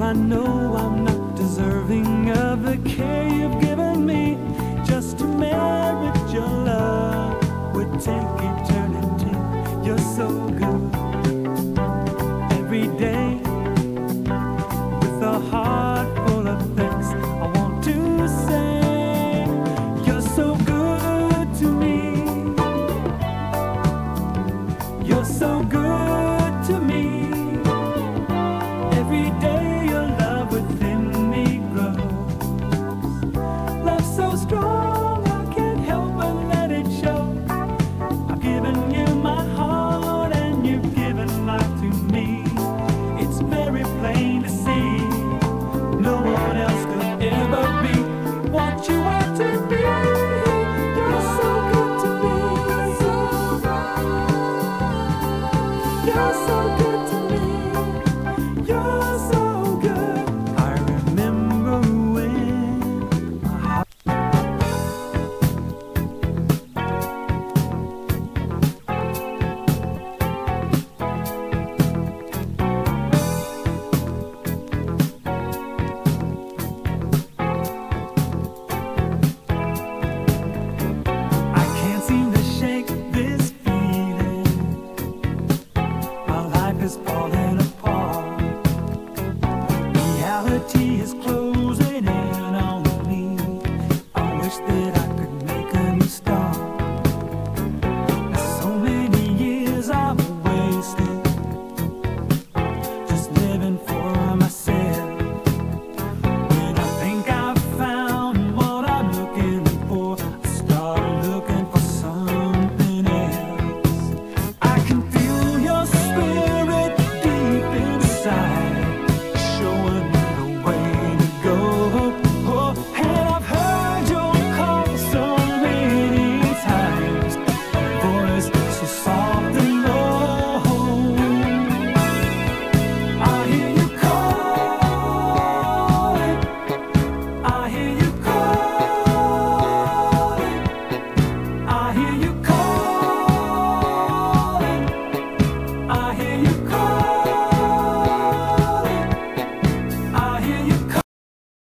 I know I'm not deserving of the care you've given me. Just to merit your love would take eternity. You're so good. Every day, with a heart full of thanks, I want to say, you're so good to me. You're so good to me. Every day your love within me grows. Love so strong I can't help but let it show. I've given you my heart and you've given life to me. It's very plain to see, no one else could ever be what you are to be. You're so good to me. You're so good to me. You're so good. I remember when my heart I can't seem to shake this feeling. My life is falling apart. Reality is close.